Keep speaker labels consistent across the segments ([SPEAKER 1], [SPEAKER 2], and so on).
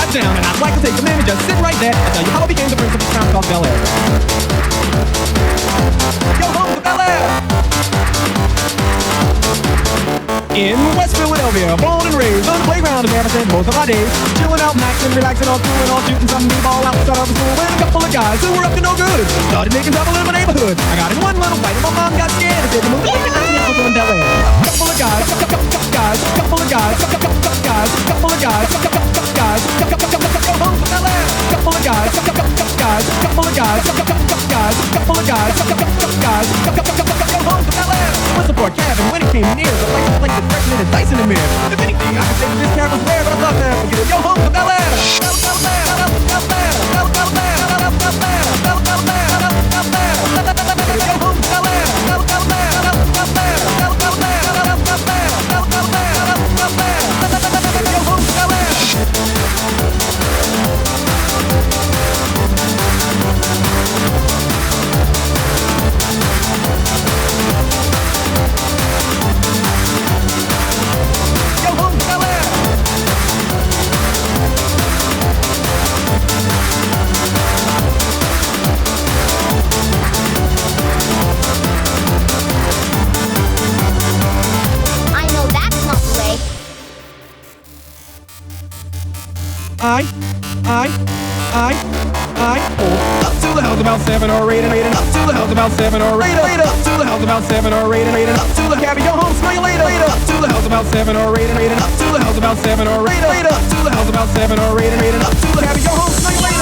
[SPEAKER 1] down, and I'd like to take a minute, just sit right there and tell you how I became the prince of this town called Bel Air. Yo, home to Bel Air! In West Philadelphia, born and raised on the playground and ever spent most of my days chilling out, maxing, relaxing, all cool and all shooting some b-ball outside of the school with a couple of guys who were up to no good. Started making trouble in my neighborhood. I got in one little fight and my mom got scared and said to move to in Bel Air. Couple of guys, couple of guys, couple of guys, couple of guys, couple of guys, go home to Bel Air. Couple of guys, couple of guys, couple of guys, couple of guys, go home to Bel Air. It was a poor cabin when it came near, the lights like the president and dice in the mirror. If anything, I could say this cat was rare, but I love that. Forget it. Yo, home to Bel Air. Up to the house about 7 or 8 and 8 and up to the house about 7 or 8 and 8 up to the house about 7 or 8 and 8 and up to the cabby go home smell you later up to the house about 7 or 8 and 8 and up to the house about 7 or 8 and 8 up to the house about 7 or 8 and 8 and up to the cabby go home smell you later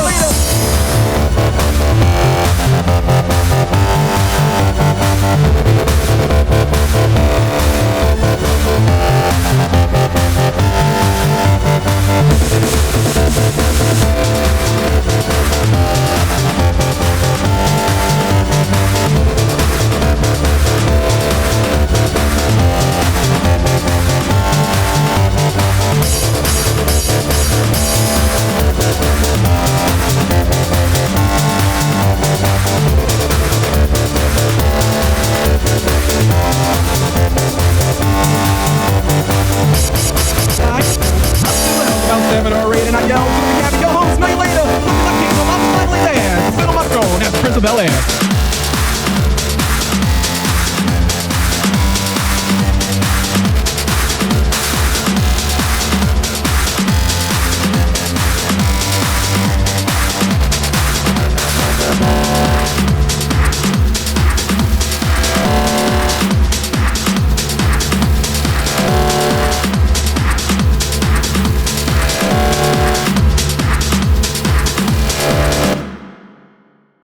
[SPEAKER 1] Bel Air.